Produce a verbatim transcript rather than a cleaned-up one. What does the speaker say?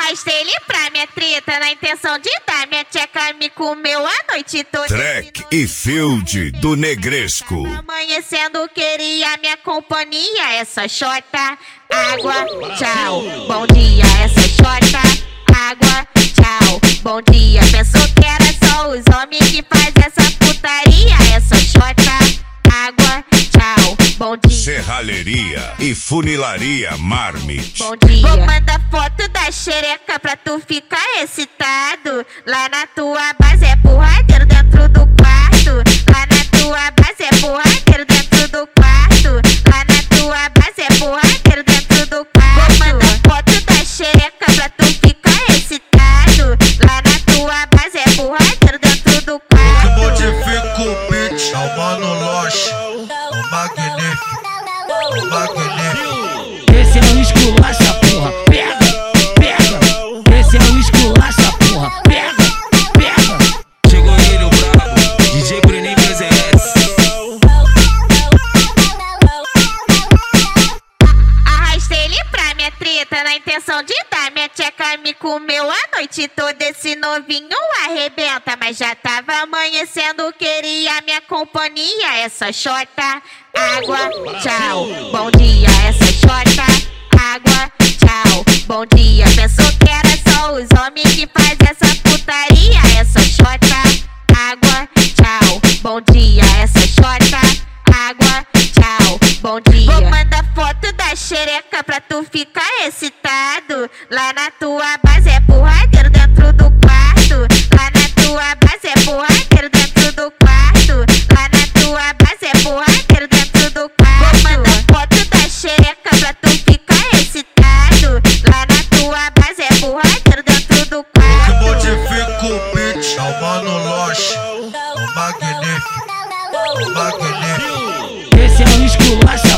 Arrastei ele pra minha treta na intenção de dar minha tcheca, me comeu a noite toda. Track e Field do Negresco. Amanhecendo queria minha companhia, essa xota. Água, tchau, bom dia, essa xota. Água, tchau, bom dia. Pensou que era só os homens que faz essa putaria, essa xota. Água, tchau, bom dia. Serralheria e funilaria Marmit. Bom dia. Vou mandar foto da xereca pra tu ficar excitado. Lá na tua base é porradeiro dentro do quarto. Lá na tua base é porradeiro dentro do quarto. Lá na tua base é porradeiro dentro do quarto. Vou mandar foto da xereca pra tu ficar excitado. Lá na tua base é porradeiro dentro do quarto. Eu modifico o beat, é o Mano Loche, o magnífico, o magnífico. Esse é o esculacha, porra, pega, pega. Esse é o esculacha, porra, pega, pega. Chegou ele, o brabo, D J Bruninho P Z S. Arrastei ele pra minha treta na intenção de dar minha tcheca, me comeu a noite toda. Esse novinho arrebenta, mas já tava amanhecendo, queria minha companhia, essa xota. Água, tchau, bom dia, essa xota. Água, tchau, bom dia. Pensou que era só os homens que faz essa putaria, essa xota. Água, tchau, bom dia, essa xota. Água, tchau, bom dia. Vou mandar foto da xereca pra tu ficar excitado. Lá na tua base é porradeiro dentro do quarto. Lá na tua base é porradeiro dentro do quarto. Lá na tua base é porradeiro dentro do quarto. Vou mandar foto da xereca pra tu ficar excitado. Lá na tua base é porradeiro dentro do quarto. Eu modifico o beat, é o Mano Loche, o magnífico, o magnífico. Esse é o esculacha,